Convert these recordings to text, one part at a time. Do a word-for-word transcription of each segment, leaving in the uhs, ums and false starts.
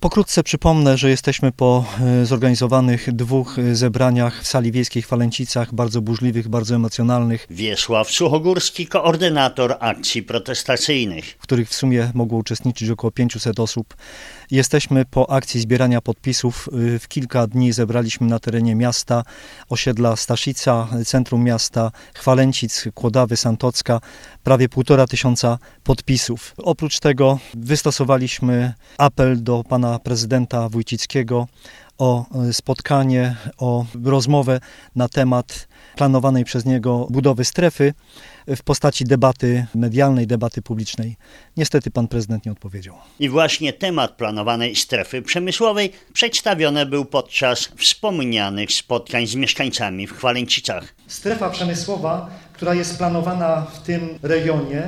Pokrótce przypomnę, że jesteśmy po zorganizowanych dwóch zebraniach w sali wiejskiej w Chwalęcicach, bardzo burzliwych, bardzo emocjonalnych. Wiesław Suchogórski, koordynator akcji protestacyjnych, w których w sumie mogło uczestniczyć około pięciuset osób. Jesteśmy po akcji zbierania podpisów. W kilka dni zebraliśmy na terenie miasta, osiedla Staszica, centrum miasta, Chwalęcic, Kłodawy, Santocka, prawie półtora tysiąca podpisów. Oprócz tego wystosowaliśmy apel do pana prezydenta Wójcickiego o spotkanie, o rozmowę na temat planowanej przez niego budowy strefy w postaci debaty medialnej, debaty publicznej. Niestety pan prezydent nie odpowiedział. I właśnie temat planowanej strefy przemysłowej przedstawiony był podczas wspomnianych spotkań z mieszkańcami w Chwalęcicach. Strefa przemysłowa, która jest planowana w tym regionie,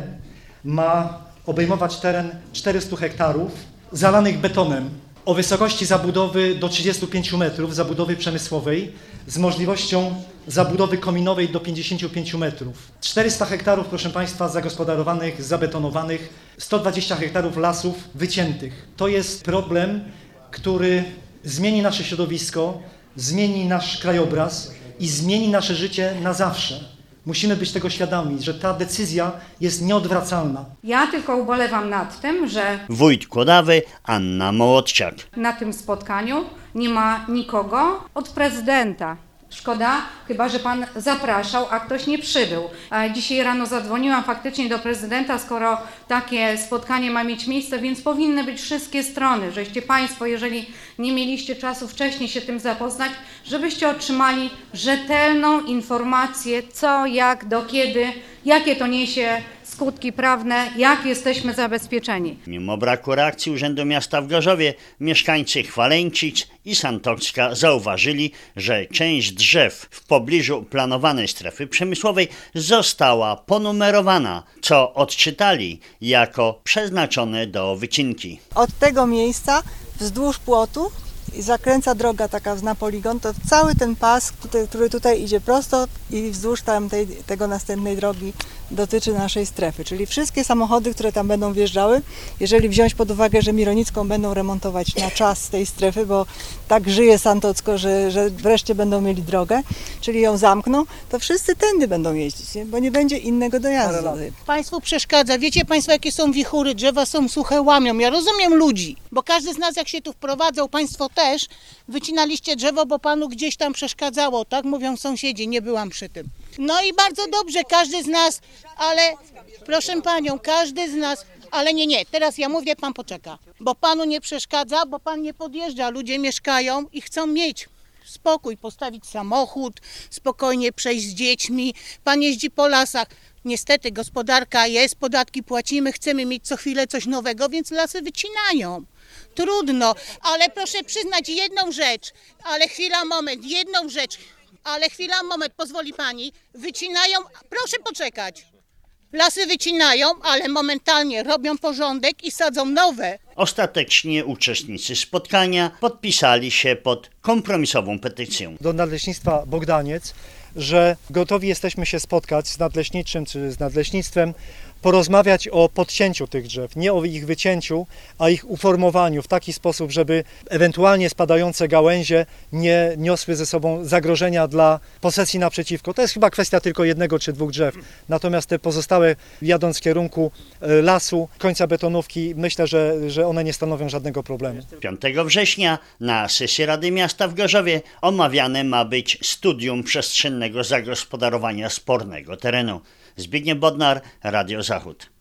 ma obejmować teren czterystu hektarów zalanych betonem o wysokości zabudowy do trzydziestu pięciu metrów, zabudowy przemysłowej, z możliwością zabudowy kominowej do pięćdziesięciu pięciu metrów. czterysta hektarów, proszę Państwa, zagospodarowanych, zabetonowanych, sto dwadzieścia hektarów lasów wyciętych. To jest problem, który zmieni nasze środowisko, zmieni nasz krajobraz i zmieni nasze życie na zawsze. Musimy być tego świadomi, że ta decyzja jest nieodwracalna. Ja tylko ubolewam nad tym, że wójt Kłodawy Anna Mołodciak. Na tym spotkaniu nie ma nikogo od prezydenta. Szkoda, chyba że pan zapraszał, a ktoś nie przybył. Dzisiaj rano zadzwoniłam faktycznie do prezydenta, skoro takie spotkanie ma mieć miejsce, więc powinny być wszystkie strony, żeście państwo, jeżeli nie mieliście czasu wcześniej się tym zapoznać, żebyście otrzymali rzetelną informację, co, jak, do kiedy, jakie to niesie skutki prawne, jak jesteśmy zabezpieczeni. Mimo braku reakcji Urzędu Miasta w Gorzowie, mieszkańcy Chwalęcic i Santocka zauważyli, że część drzew w pobliżu planowanej strefy przemysłowej została ponumerowana, co odczytali jako przeznaczone do wycinki. Od tego miejsca wzdłuż płotu i zakręca droga taka na poligon, to cały ten pas, który tutaj idzie prosto i wzdłuż tamtej, tego następnej drogi dotyczy naszej strefy. Czyli wszystkie samochody, które tam będą wjeżdżały, jeżeli wziąć pod uwagę, że Mironicką będą remontować na czas tej strefy, bo tak żyje Santocko, że, że wreszcie będą mieli drogę, czyli ją zamkną, to wszyscy tędy będą jeździć, nie? Bo nie będzie innego dojazdu. Państwu przeszkadza. Wiecie Państwo, jakie są wichury, drzewa są suche, łamią. Ja rozumiem ludzi, bo każdy z nas, jak się tu wprowadzał, Państwo też, wycinaliście drzewo, bo Panu gdzieś tam przeszkadzało, tak? Mówią sąsiedzi, nie byłam przy tym. No i bardzo dobrze, każdy z nas, ale proszę Panią, każdy z nas, ale nie, nie, teraz ja mówię, Pan poczeka, bo Panu nie przeszkadza, bo Pan nie podjeżdża, ludzie mieszkają i chcą mieć spokój, postawić samochód, spokojnie przejść z dziećmi, Pan jeździ po lasach. Niestety gospodarka jest, podatki płacimy, chcemy mieć co chwilę coś nowego, więc lasy wycinają. Trudno, ale proszę przyznać jedną rzecz, ale chwila, moment, jedną rzecz, ale chwila, moment, pozwoli Pani, wycinają, proszę poczekać, lasy wycinają, ale momentalnie robią porządek i sadzą nowe. Ostatecznie uczestnicy spotkania podpisali się pod kompromisową petycją do Nadleśnictwa Bogdaniec, że gotowi jesteśmy się spotkać z nadleśniczym czy z nadleśnictwem, porozmawiać o podcięciu tych drzew, nie o ich wycięciu, a ich uformowaniu w taki sposób, żeby ewentualnie spadające gałęzie nie niosły ze sobą zagrożenia dla posesji naprzeciwko. To jest chyba kwestia tylko jednego czy dwóch drzew. Natomiast te pozostałe, jadąc w kierunku lasu, końca betonówki, myślę, że, że one nie stanowią żadnego problemu. piątego września na sesji Rady Miasta w Gorzowie omawiane ma być studium przestrzennego zagospodarowania spornego terenu. Zbigniew Bodnar, Radio Zachód.